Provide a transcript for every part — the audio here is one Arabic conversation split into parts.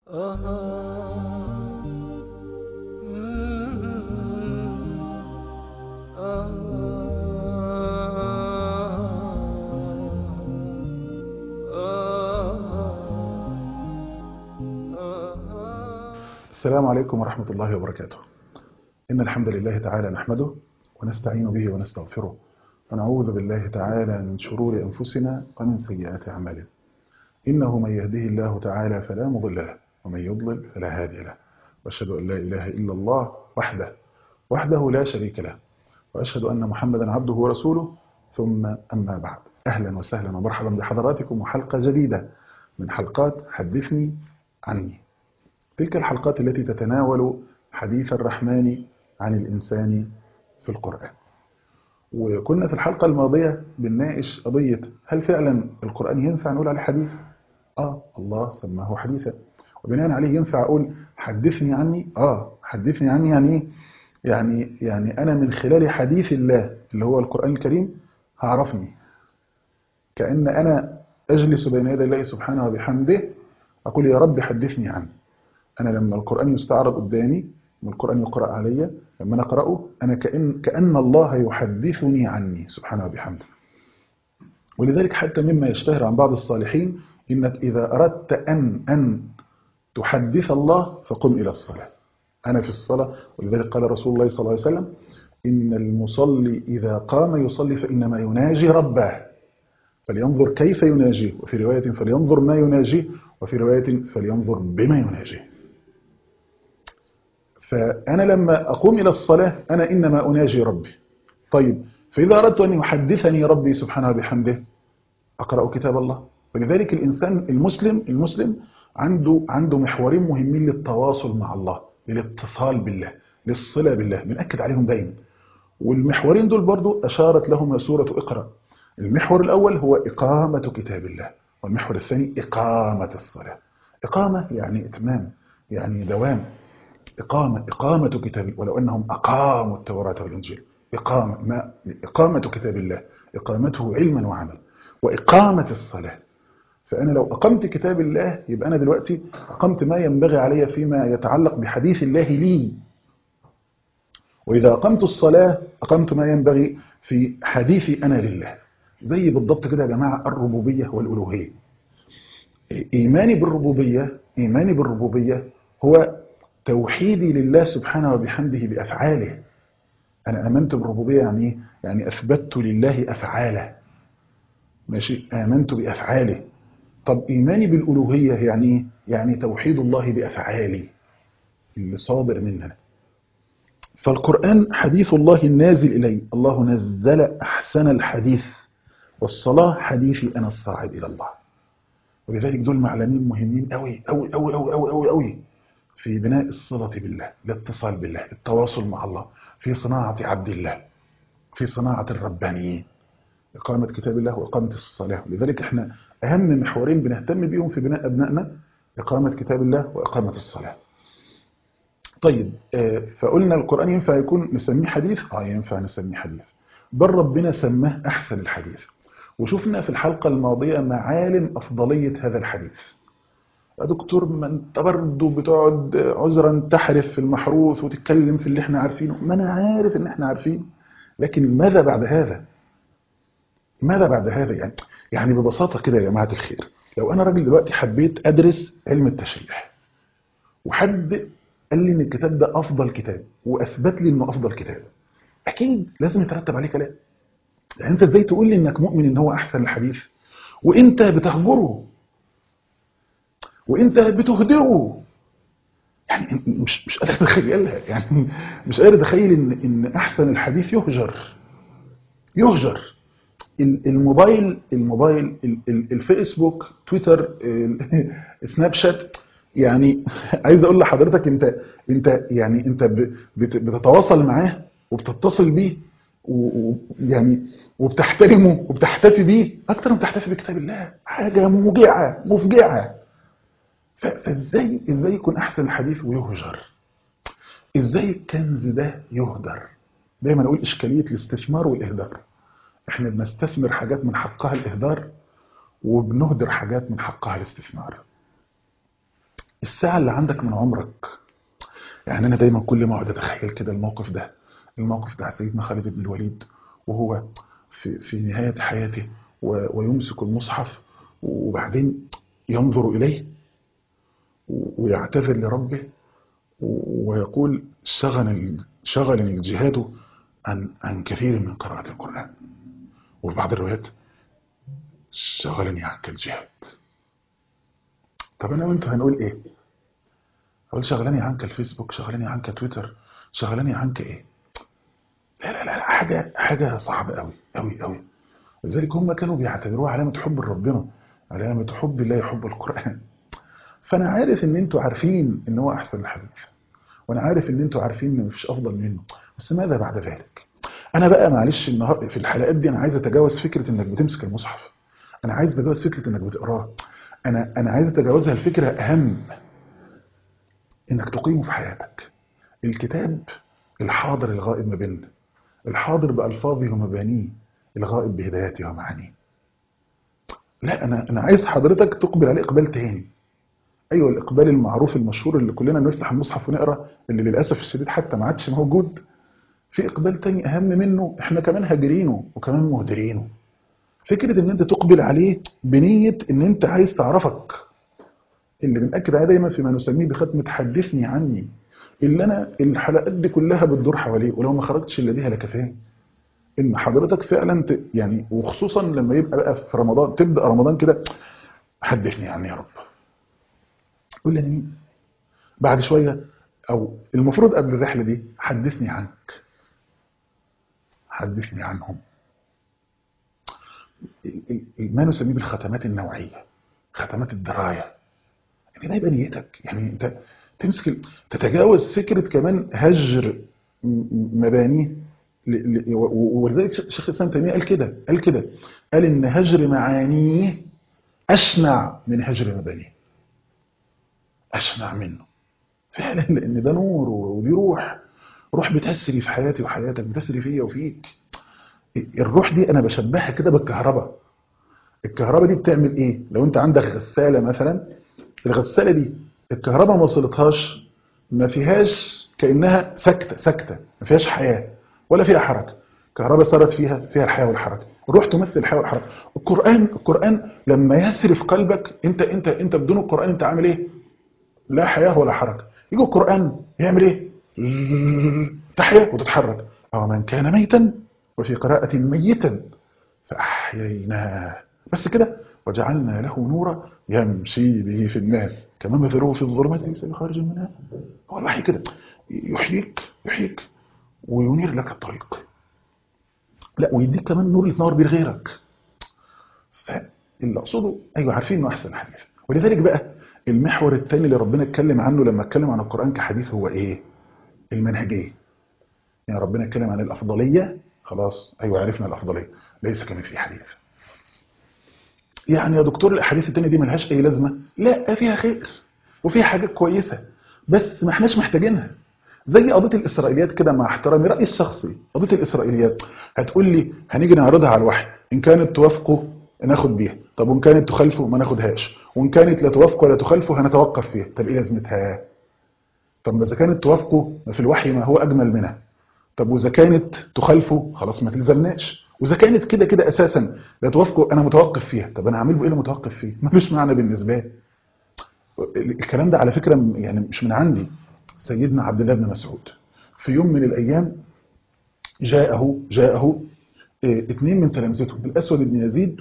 السلام عليكم ورحمة الله وبركاته. إن الحمد لله تعالى نحمده ونستعين به ونستغفره ونعوذ بالله تعالى من شرور أنفسنا ومن سيئات أعمالنا. إنه من يهده الله تعالى فلا مضل له ومن يضلل فلا هادي له، وأشهد أن لا إله إلا الله وحده لا شريك له، وأشهد أن محمدا عبده ورسوله. ثم أما بعد، أهلا وسهلا ومرحبا بحضراتكم وحلقة جديدة من حلقات حدثني عني. تلك الحلقات التي تتناول حديث الرحمن عن الإنسان في القرآن. وكنا في الحلقة الماضية بنناقش قضية هل فعلا القرآن ينفع نقول عليه حديث؟ الله سماه حديثا، وبناء عليه ينفع أقول حدثني عني؟ حدثني عني يعني إيه؟ يعني أنا من خلال حديث الله اللي هو القرآن الكريم هعرفني، كأن أنا أجلس بين يدي الله سبحانه وبحمده أقول يا رب حدثني عني. أنا لما القرآن يستعرض قدامي والقرآن يقرأ علي، لما أنا أقرأه أنا كأن الله يحدثني عني سبحانه وبحمده. ولذلك حتى مما يشتهر عن بعض الصالحين إنك إذا أردت أن تحدث الله فقم إلى الصلاة. أنا في الصلاة، ولذلك قال رسول الله صلى الله عليه وسلم إن المصلي إذا قام يصلي فإنما يناجي ربه، فلينظر كيف يناجيه، وفي رواية فلينظر ما يناجيه، وفي رواية فلينظر بما يناجيه. فأنا لما أقوم إلى الصلاة أنا إنما أناجي ربي. طيب، فإذا أردت أن يحدثني ربي سبحانه وبحمده أقرأ كتاب الله. ولذلك الإنسان المسلم عنده محورين مهمين للتواصل مع الله، للاتصال بالله، للصلة بالله، بنأكد عليهم دايما. والمحورين دول برضو أشارت لهم سورة اقرأ. المحور الأول هو إقامة كتاب الله، والمحور الثاني إقامة الصلاة. إقامة يعني إتمام، يعني دوام. إقامة كتاب، ولو أنهم أقاموا التوراة والإنجيل. إقامة كتاب الله، إقامته علما وعملا، وإقامة الصلاة. فأنا لو أقمت كتاب الله يبقى أنا دلوقتي أقمت ما ينبغي علي فيما يتعلق بحديث الله لي، وإذا أقمت الصلاة أقمت ما ينبغي في حديثي أنا لله. زي بالضبط كده يا جماعة الربوبية والألوهية. إيماني بالربوبية هو توحيدي لله سبحانه وبحمده بأفعاله. أنا آمنت بالربوبية يعني إيه؟ يعني أثبتت لله أفعاله. ماشي، آمنت بأفعاله. طب إيماني بالألوهية يعني إيه؟ يعني توحيد الله بأفعالي اللي صادر مننا. فالقرآن حديث الله النازل إلي، الله نزل أحسن الحديث، والصلاة حديثي أنا الصاعد إلى الله. ولذلك دول معلمين مهمين أوي أوي أوي أوي أوي أوي أوي في بناء الصلة بالله، الاتصال بالله، التواصل مع الله، في صناعة عبد الله، في صناعة الربانيين. إقامة كتاب الله وإقامة الصلاة. لذلك إحنا أهم محورين بنهتم بيهم في بناء أبنائنا إقامة كتاب الله وإقامة الصلاة. طيب، فقلنا القرآن ينفع يكون نسميه حديث؟ ينفع نسميه حديث، بل ربنا سماه أحسن الحديث. وشفنا في الحلقة الماضية معالم أفضلية هذا الحديث. يا دكتور، ما انت برضه بتقعد عذرا تحرف في المحروث وتتكلم في اللي احنا عارفينه. ما انا عارف ان احنا عارفين، لكن ماذا بعد هذا؟ ماذا بعد هذا؟ يعني ببساطة كده يا جماعة الخير، لو انا راجل دلوقتي حبيت ادرس علم التشريح، وحد قال لي ان الكتاب ده افضل كتاب، واثبت لي انه افضل كتاب، اكيد لازم يترتب عليه كلام. يعني انت ازاي تقول لي انك مؤمن ان هو احسن الحديث وانت بتهجره وانت بتهدره؟ يعني مش قادر اتخيلها. يعني مش قادر اتخيل ان احسن الحديث يهجر. الموبايل، الفيسبوك، تويتر، سناب شات. يعني عايز اقول لحضرتك انت بتتواصل معاه وبتتصل بيه، ويعني وبتحترمه وبتحتفي بيه اكتر من بتحتفي بكتاب الله. حاجه موجعه مفجعه. فازاي يكون احسن الحديث ويهجر؟ ازاي الكنز ده يهدر؟ دايما اقول اشكاليه الاستثمار والاهدار. احنا بنستثمر حاجات من حقها الاهدار، وبنهدر حاجات من حقها الاستثمار. الساعة اللي عندك من عمرك. يعني أنا دايما كل ما أقعد أتخيل كده الموقف بتاع سيدنا خالد بن الوليد وهو في نهاية حياته ويمسك المصحف وبعدين ينظر إليه ويعتذر لربه ويقول شغلني الجهاد عن كثير من قراءة القرآن، وفي بعض الروايات شغلني عنك الجهاد. طب أنا وأنتوا هنقول إيه؟ أقول شغلني عنك الفيسبوك، شغلني عنك تويتر، شغلني عنك إيه؟ لا لا لا، حاجة صعبة أوي أوي أوي. لذلك هم كانوا بيعتبروها علامة حب ربنا، علامة حب الله، يحب القرآن. فأنا عارف إن أنتوا عارفين إن هو أحسن الحديث، وأنا عارف إن أنتوا عارفين إن مفيش أفضل منه، بس ماذا بعد ذلك؟ أنا بقى معلش النهارده في الحلقات دي أنا عايز أتجاوز فكرة إنك بتمسك المصحف، أنا عايز أتجاوز فكرة إنك بتقراه، أنا عايز أتجاوزها الفكرة أهم، إنك تقيمه في حياتك. الكتاب الحاضر الغائب ما بيننا، الحاضر بألفاظه ومبانيه، الغائب بهداياته ومعانيه. لا أنا عايز حضرتك تقبل عليه إقبال تاني. أيوة الإقبال المعروف المشهور اللي كلنا نفتح المصحف ونقرأ، اللي للأسف الشديد حتى ما عادش موجود. في إقبال تاني أهم منه، إحنا كمان هاجرينه وكمان مهدرينه. فكرة إن أنت تقبل عليه بنية إن أنت عايز تعرفك، اللي بنأكد عليه دايما فيما نسميه بختمة حدثني عني، اللي أنا الحلقات دي كلها بتدور حواليه، ولو ما خرجتش إلا بيها لكفايه. إن حضرتك فعلا يعني وخصوصا لما يبقى بقى في رمضان، تبدأ رمضان كده، حدثني عني يا رب. قول لي مين بعد شوية، أو المفروض قبل الرحلة دي حدثني عنك، حدثني عنهم. ما نسميه بالختمات النوعية، ختمات الدراية. يعني ده يبقى نيتك، يعني انت تمسك تتجاوز فكرة كمان هجر مبانيه. ولذلك شيخ الإسلام تيمية قال إن هجر معانيه أشنع من هجر مبانيه، أشنع منه فعلا، لأن ده نور ودي روح بتسري في حياتي وحياتك، بتسري فيا وفيك. الروح دي أنا بشبهها كده بالكهرباء. الكهرباء دي بتعمل ايه؟ لو انت عندك غسالة مثلا، الغسالة دي الكهرباء ما وصلتهاش، ما فيهاش، كأنها سكتة، ما فيهاش حياة ولا فيها حركة. الكهرباء صارت فيها الحياة والحركة. الروح تمثل الحياة والحركة. القرآن لما يسري في قلبك، انت بدون القرآن انت عامل ايه؟ لا حياة ولا حركة. يجي القرآن يعمل ايه؟ تحيا وتتحرك. أو من كان ميتا، وفي قراءة ميتا فأحييناه، بس كده، وجعلنا له نورا يمشي به في الناس كما مثله في الظلمات ليس بخارج منها. هو الوحي كده يحييك وينير لك الطريق، لا ويديك كمان نور اللي تنور بيه غيرك. فاللي اقصده ايوه عارفين انه احسن حديث. ولذلك بقى المحور الثاني اللي ربنا اتكلم عنه لما اتكلم عن القرآن كحديث هو ايه؟ المنهجية. يعني ربنا اتكلم عن الأفضلية، خلاص ايوه عرفنا الأفضلية، ليس كمثله حديث. يعني يا دكتور الاحاديث التانية دي ملهاش اي لازمه؟ لا فيها خير وفيها حاجات كويسه، بس ما احناش محتاجينها. زي قضيه الاسرائيليات كده، مع احترامي رايي الشخصي، قضيه الاسرائيليات هتقول لي هنيجي نعرضها على الوحي، ان كانت توافقوا ناخد بيها، طب وان كانت تخالفوا ما ناخدهاش، وان كانت لا توافقوا ولا تخالفوا هنتوقف فيها. طب ايه لازمتها؟ طب ما اذا كانت توافقوا ما في الوحي ما هو اجمل منها، طب واذا كانت تخالفوا خلاص ما تلزمناش، واذا كانت كده كده اساسا لا توافقوا انا متوقف فيها، طب انا هعمل ايه اللي متوقف فيه؟ ملوش معنى بالنسبه لي. الكلام ده على فكره يعني مش من عندي. سيدنا عبد الله بن مسعود في يوم من الايام جاءه اثنين من تلامذته، الاسود بن يزيد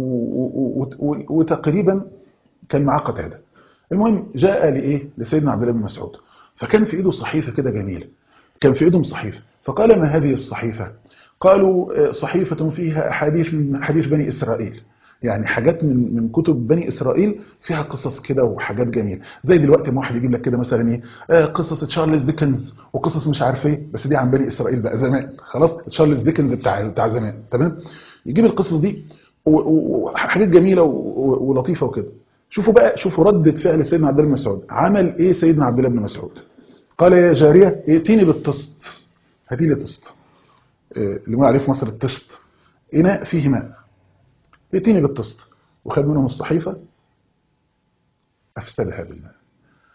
وتقريبا كان معاه قتاده. المهم جاء لايه لسيدنا عبد الله بن مسعود، فكان في ايده صحيفه كده جميله، كان في ايدهم صحيفه، فقال ما هذه الصحيفه؟ قالوا صحيفه فيها حديث بني اسرائيل، يعني حاجات من كتب بني اسرائيل فيها قصص كده وحاجات جميله. زي دلوقتي ما واحد يجيب لك كده مثلا ايه قصص تشارلز ديكنز وقصص مش عارف ايه، بس دي عن بني اسرائيل بقى زمان، خلاص تشارلز ديكنز بتاع زمان، تمام. يجيب القصص دي وحاجات جميله ولطيفه وكده. شوفوا ردة فعل سيدنا عبد الله بن مسعود. عمل ايه سيدنا عبد الله بن مسعود؟ قال يا جارية ائتيني بالطست، هاتي لي طست، اللي ما عليه في مصر الطست، إناء فيه ماء، ائتيني بالطست. وخد منهم الصحيفة أفسدها بالماء.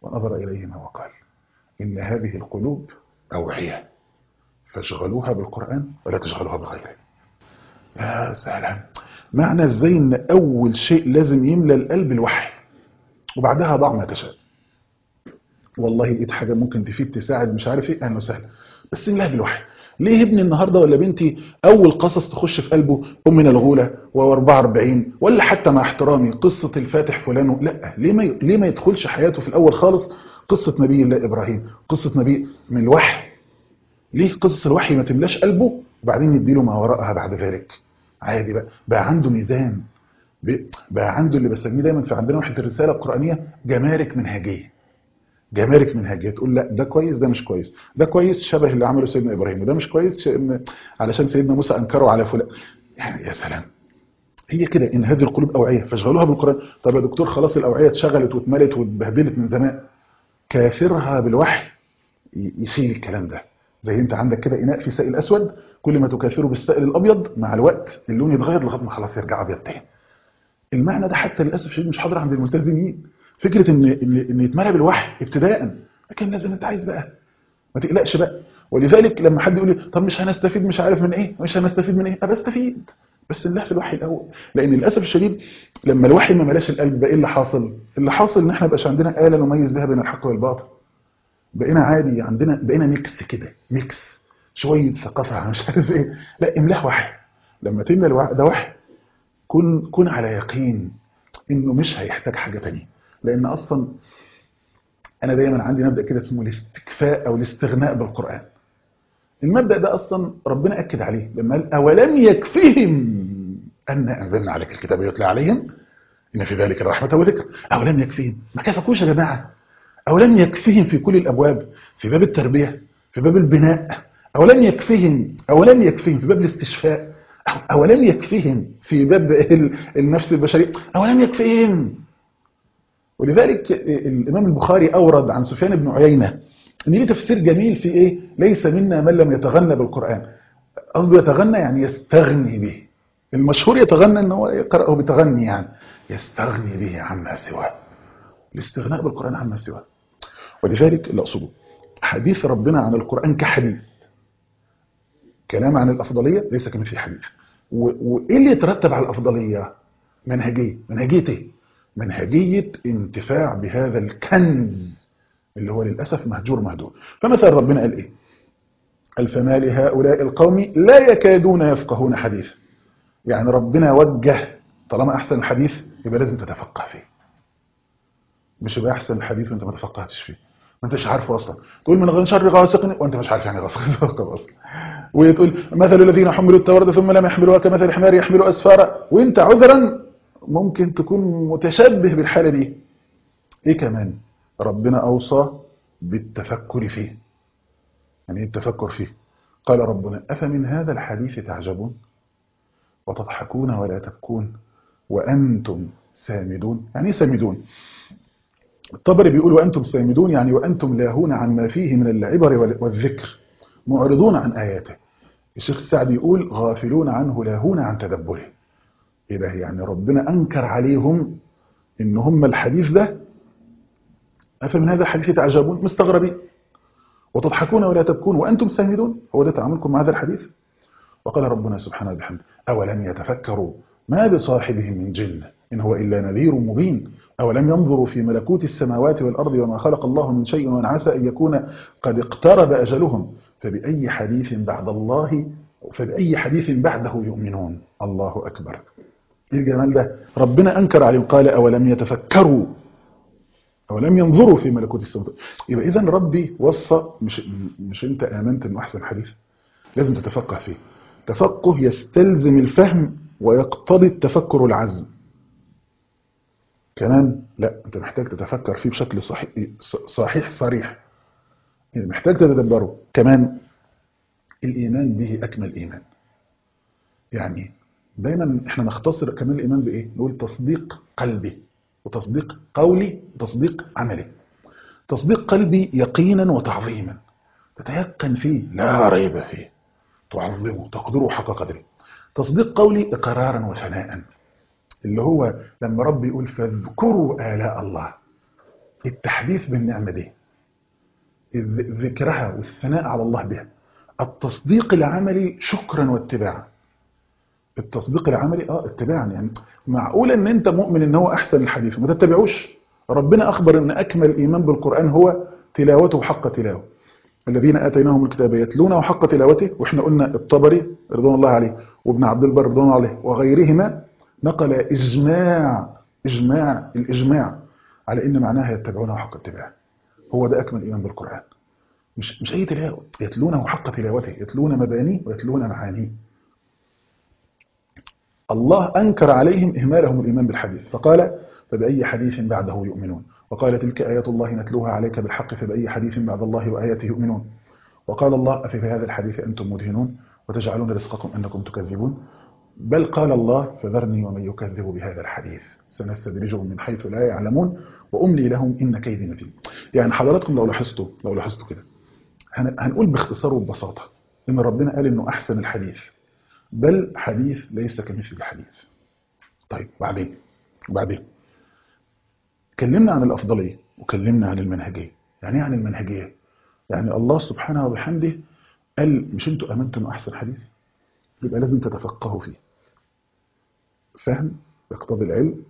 ونظر إليهما وقال إن هذه القلوب أوعية فاشغلوها بالقرآن ولا تشغلوها بغيره. يا سلام، معنى ازاي ان اول شيء لازم يملى القلب الوحي، وبعدها ضع ما تشاء. والله لقيت حاجه ممكن تفيد تساعد مش عارف ايه، اهلا وسهلا، بس املاها بالوحي. ليه ابني النهارده ولا بنتي اول قصص تخش في قلبه امنا الغوله و44، ولا حتى مع احترامي قصه الفاتح فلان؟ لا، ليه ما يدخلش حياته في الاول خالص قصه نبي الله ابراهيم، قصه نبي من الوحي؟ ليه قصص الوحي ما تملاش قلبه وبعدين نديله ما وراءها بعد ذلك؟ عادي بقى عنده ميزان، بقى عنده اللي بسميه دايما في عندنا وحده الرساله القرانيه جمارك منهجيه. جمارك منهجيه تقول لا ده كويس ده مش كويس، ده كويس شبه اللي عمله سيدنا ابراهيم، وده مش كويس علشان سيدنا موسى انكره على فلان. يعني يا سلام، هي كده ان هذه القلوب اوعيه فاشغلوها بالقران. طب يا دكتور خلاص الاوعيه اتشغلت واتملت واتبهدلت من زمان، كافرها بالوحي يشيل الكلام ده. زي انت عندك كده اناء فيه سائل اسود، كل ما تكاثره بالسائل الابيض مع الوقت اللون يتغير لغايه ما خلاص يرجع ابيض تاني. المعنى ده حتى للاسف الشديد مش حاضر عند الملتزمين، فكره ان يتملى بالوحي ابتداء، لكن لازم انت عايز بقى ما تقلقش بقى. ولذلك لما حد يقول لي طب مش هنستفيد مش عارف من ايه، مش هنستفيد من ايه، ابقى استفيد بس الله في الوحي الاول. لان للاسف الشديد لما الوحي ما ملاش القلب بقى ايه اللي حاصل؟ اللي حاصل ان احنا مبقاش عندنا آلة نميز بها بين الحق والباطل. بقينا عادي عندنا، بقينا ميكس كده، ميكس شويه ثقافه مش عارف ايه. لا، املاه وحي. لما تملى ده وحي، كن على يقين انه مش هيحتاج حاجه تانية. لان اصلا انا دايما عندي مبدا كده اسمه الاستكفاء او الاستغناء بالقران. المبدا ده اصلا ربنا اكد عليه لما قال اولم يكفهم ان انزلنا عليك الكتاب يتلى عليهم ان في ذلك الرحمه وذكر. اولم يكفهم؟ ما كفكوش يا جماعه؟ أولم يكفهم في كل الأبواب، في باب التربية، في باب البناء، أولم يكفهم في باب الاستشفاء، أولم يكفهم في باب النفس البشرية، أولم يكفهم. ولذلك الإمام البخاري أورد عن سفيان بن عيينة إن ليه تفسير جميل في إيه؟ ليس منا من لم يتغنى بالقرآن. قصده يتغنى يعني يستغني به. المشهور يتغنى إن هو يقرأه بتغني، يعني يستغني به عما سواه. الاستغناء بالقرآن عما سواه. ولذلك اللي أقصده حديث ربنا عن القرآن كحديث، كلام عن الأفضلية ليس كما في حديث. وإيه اللي يترتب على الأفضلية؟ منهجية منهجية انتفاع بهذا الكنز اللي هو للأسف مهجور مهدور. فمثلا ربنا قال إيه؟ قال فما لهؤلاء القوم لا يكادون يفقهون حديثا. يعني ربنا وجه طالما أحسن الحديث يبقى لازم تتفقه فيه، مش يبقى أحسن الحديث وأنت ما تفقهتش فيه، ما انتش عارفه اصلا. تقول من غير شر غاسق وانت مش عارف يعني غاسق اصلا. وتقول مثل الذين حملوا التوراة ثم لم يحملوها كمثل الحمار يحمل اسفارا، وانت عذرا ممكن تكون متشبه بالحاله دي. ايه كمان؟ ربنا اوصى بالتفكر فيه. يعني ايه التفكر فيه؟ قال ربنا افمن هذا الحديث تعجبون وتضحكون ولا تبكون وانتم سامدون. يعني ايه سامدون؟ الطبري بيقول وأنتم سامدون، يعني وأنتم لاهون عن ما فيه من العبر والذكر، معرضون عن آياته. الشيخ السعدي يقول غافلون عنه لاهون عن تدبره. إيه ده؟ يعني ربنا أنكر عليهم إن هم الحديث ده أفمن هذا الحديث تعجبون، مستغربين، وتضحكون ولا تبكون وأنتم سامدون. هو ده تعاملكم مع هذا الحديث؟ وقال ربنا سبحانه وبحمده أولم يتفكروا ما بصاحبهم من جنة إن هو إلا نذير مبين أولم ينظروا في ملكوت السماوات والأرض وما خلق الله من شيء وأن عسى أن يكون قد اقترب أجلهم فبأي حديث بعد الله فبأي حديث بعده يؤمنون. الله أكبر. إيه الجمال ده؟ ربنا أنكر عليهم قال أولم يتفكروا أولم ينظروا في ملكوت السماوات. يبقى إذن ربي وصى، مش أنت آمنت إنه أحسن حديث؟ لازم تتفقه فيه. تفقه يستلزم الفهم ويقتضي التفكر والعزم. كمان لا، انت محتاج تتفكر فيه بشكل صحيح صريح، يعني محتاج تتدبره. كمان الايمان به اكمل ايمان. يعني دايما احنا نختصر كمان الايمان بايه؟ نقول تصديق قلبي وتصديق قولي وتصديق عملي. تصديق قلبي يقينا وتعظيما، تتيقن فيه لا ريب فيه، تعظمه تقدره حق قدره. تصديق قولي اقرارا وثناء، اللي هو لما ربي يقول فاذكروا آلاء الله، التحديث بالنعمة دي، ذكرها والثناء على الله بها، التصديق العملي شكرا واتباعا. التصديق العملي اتباعا، يعني معقول ان انت مؤمن ان هو احسن الحديث ما تتبعوش؟ ربنا اخبر ان اكمل الايمان بالقرآن هو تلاوته حق تلاوه، الذين اتيناهم الكتاب يتلونه حق تلاوته. واحنا قلنا الطبري رضوان الله عليه وابن عبد البر رضوان الله عليه وغيرهما نقل الاجماع على ان معناها يتبعونه حق اتباعه. هو ده اكمل ايمان بالقرآن، مش اي تلاوه، يتلونه حق تلاوته، يتلون مبانيه ويتلون معانيه. الله أنكر عليهم إهمالهم الإيمان بالحديث فقال فبأي حديث بعده يؤمنون، وقال تلك آيات الله نتلوها عليك بالحق فبأي حديث بعد الله وآياته يؤمنون، وقال الله أفي هذا الحديث أنتم مدهنون وتجعلون رزقكم أنكم تكذبون، بل قال الله فذرني ومن يكذب بهذا الحديث سنستدرجهم من حيث لا يعلمون وأملي لهم إن كيدي متين. يعني حضراتكم لو لاحظتوا كده هنقول باختصار وببساطة إن ربنا قال إنه أحسن الحديث، بل حديث ليس كمثل الحديث. طيب وبعدين كلمنا عن الأفضلية وكلمنا عن المنهجية. يعني ايه عن المنهجية؟ يعني الله سبحانه وبحمده قال مش انتوا امنتوا انه احسن حديث؟ يبقى لازم تتفقهوا فيه. فهم يقتضي العلم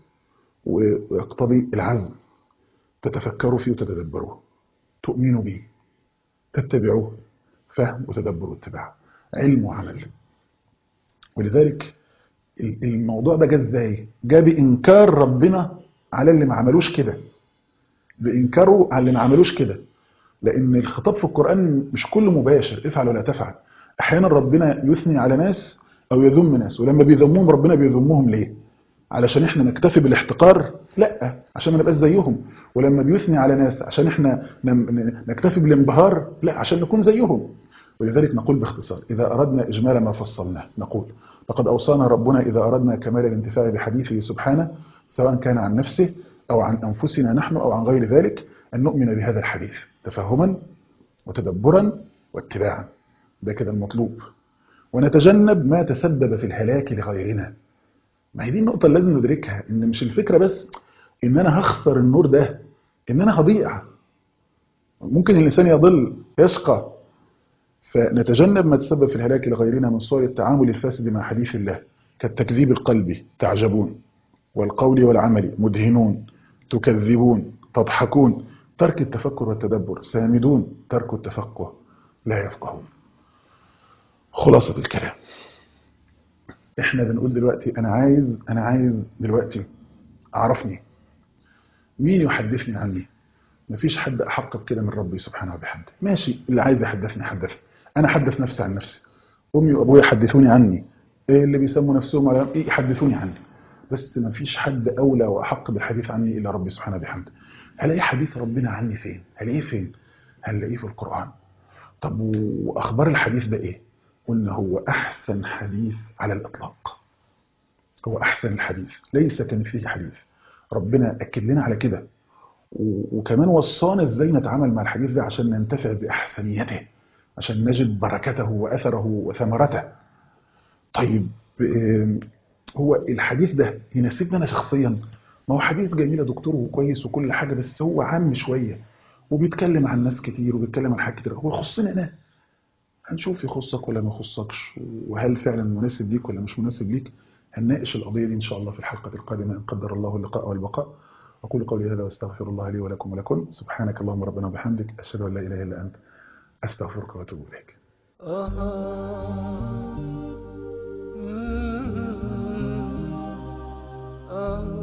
ويقتضي العزم، تتفكروا فيه وتتدبروه، تؤمنوا به، تتبعوه. فهم وتدبر واتباع، علم وعمل. ولذلك الموضوع ده جاء ازاي؟ جاء بإنكار ربنا على اللي ما عملوش كده، بإنكاره على اللي ما عملوش كده. لأن الخطاب في القرآن مش كله مباشر، افعل ولا تفعل. أحيانا ربنا يثني على ناس أو يذم ناس، ولما بيذمهم ربنا بيذمهم ليه؟ علشان احنا نكتفي بالاحتقار؟ لا، عشان ما نبقاش زيهم. ولما بيثني على ناس عشان احنا نكتفي بالانبهار؟ لا، عشان نكون زيهم. ولذلك نقول باختصار إذا أردنا إجمال ما فصلناه نقول لقد أوصانا ربنا إذا أردنا كمال الانتفاع بحديثه سبحانه سواء كان عن نفسه أو عن أنفسنا نحن أو عن غير ذلك أن نؤمن بهذا الحديث تفهما وتدبرا واتباعا. ده كده المطلوب. ونتجنب ما تسبب في الهلاك لغيرنا. ما هي دي النقطة اللي لازم ندركها، إن مش الفكرة بس إن أنا هخسر النور ده، إن أنا هضيع. ممكن الإنسان يضل يشقى. فنتجنب ما تسبب في الهلاك لغيرنا من صور التعامل الفاسد مع حديث الله، كالتكذيب القلبي تعجبون، والقول والعمل مدهنون، تكذبون تضحكون، ترك التفكر والتدبر سامدون، ترك التفقه لا يفقهون. خلاصة الكلام، احنا بنقول دلوقتي انا عايز دلوقتي اعرفني، مين يحدثني عني؟ مفيش حد احق بكده من ربي سبحانه وبحمده. ماشي، اللي عايز يحدثني حدثني، انا حدث نفسي عن نفسي، امي وابويا يحدثوني عني، إيه اللي بيسموا نفسهم على ايه يحدثوني عني. بس مفيش حد اولى واحق بالحديث عني الا ربي سبحانه وبحمده. هلاقي حديث ربنا عني فين؟ هلاقيه فين؟ هنلاقيه في القرآن. طب واخبار الحديث ده ايه؟ قلنا هو احسن حديث على الاطلاق، هو احسن الحديث ليس كمثله حديث. ربنا اكد لنا على كده، وكمان وصانا ازاي نتعامل مع الحديث ده عشان ننتفع باحسنيته، عشان نجد بركته واثره وثمرته. طيب هو الحديث ده يناسبني انا شخصيا؟ ما هو حديث جميل يا دكتور وكويس وكل حاجه، بس هو عام شويه وبيتكلم عن ناس كتير وبيتكلم عن حاجات كتير. هو يخصني انا؟ هنشوف يخصك ولا ما يخصكش، وهل فعلا مناسب ليك ولا مش مناسب ليك. هنناقش القضيه دي ان شاء الله في الحلقه القادمه ان قدر الله اللقاء والبقاء. أقول قولي هذا واستغفر الله لي ولكم ولكم. سبحانك اللهم ربنا وبحمدك أشهد أن لا إله إلا أنت أستغفرك وأتوب إليك. آه